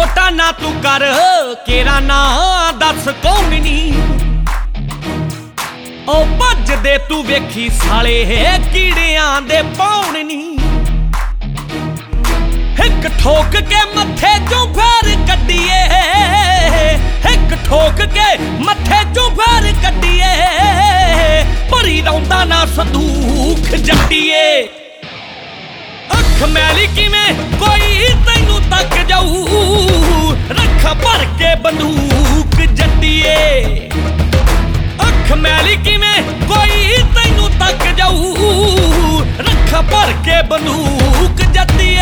छोटा ना तू कर केरा ना दस कौन नी ओ भज दे तू वेखी साले कीड़ियां दे पौण नी एक ठोक के मथे चों फैर कड्डिए एक ठोक के मथे चों फैर कड्डिए भरी रौंदा ना संदूख जट्टिए अख मैली किवें कोई तैनू तक जाऊ रख भर के बंदूक जट्टिए अख मैली किवें कोई तैनू तक जाऊ रख भर के बंदूक जट्टिए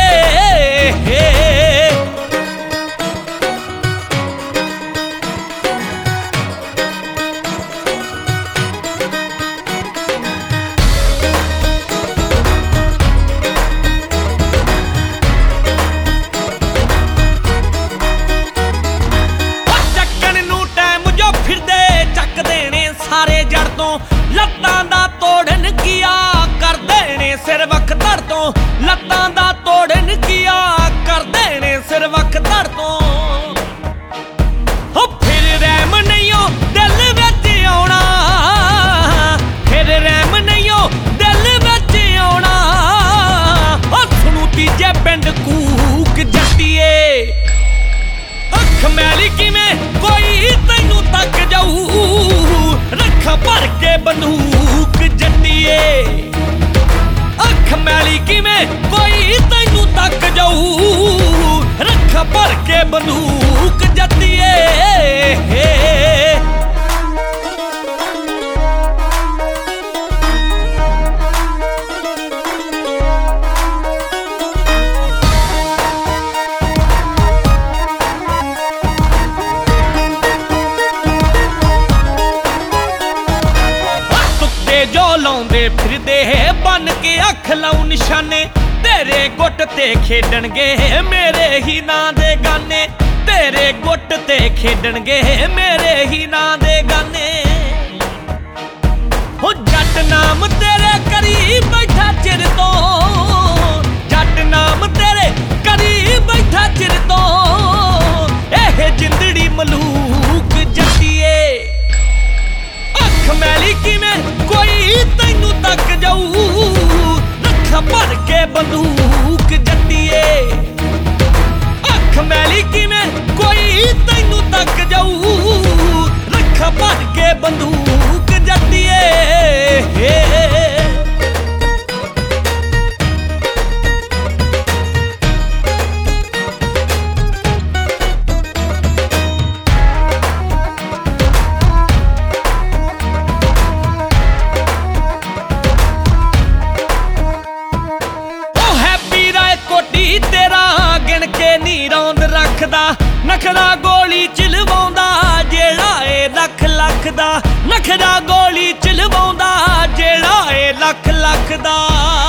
सारे जड़ तो लत्तां दा तोड़न किया कर देने सिर वख धड़ तो लत्तां दा तोड़न किया कर देने सिर वख धड़ तो हो फिर रैम नहीं हो दिल विच आउणा फिर रैम नहीं हो दिल विच आउणा ओ सुणू तीजे पिंड कूक जट्टिए अख मैली किवें कोई तैनू तक जाऊ रख भर के बंदूक जट्टिए अख मैली किवें कोई तैनू तक जाऊ रख भर के बंदूक जट्टिए जो लाउंदे फिरदे बन के अख लाऊ निशाने तेरे गुट ते खेडणगे मेरे ही नां दे गाने तेरे गुट ते खेडणगे मेरे ही नां दे गाने हो जट नाम तेरे करी बैठा चिर तो जट नाम तेरे करी बैठा चिर तो एह जिंदड़ी मलूक जट्टिए अख मैली किवें कोई तैनू तक जाऊ रख भर के बंदूक जट्टिए अख मैली किवें कोई तैनू तक जाऊ रख भर के बंदूक जट्टिए तेरा गिण के नी रौंद रखदा नखरा गोली चलवाउंदा जेड़ा ए लख लख दा नखरा गोली चलवाउंदा जेड़ा ए लख लख दा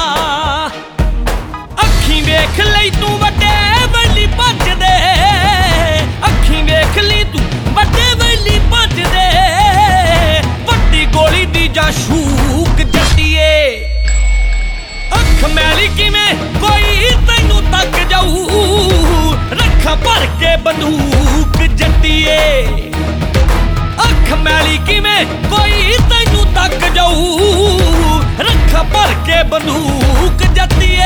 अखीं वेख लई तू वड्डे वैली भज दे अखीं वेख लई तू वड्डे वैली भज दे वड्डी गोली दी जा शूक जट्टिए अख मैली किवें कोई तैनू तक जाऊ रख भर के बंदूक जट्टिए अख मैली किवें कोई तैनू तक जाऊ रख भर के बंदूक जट्टिए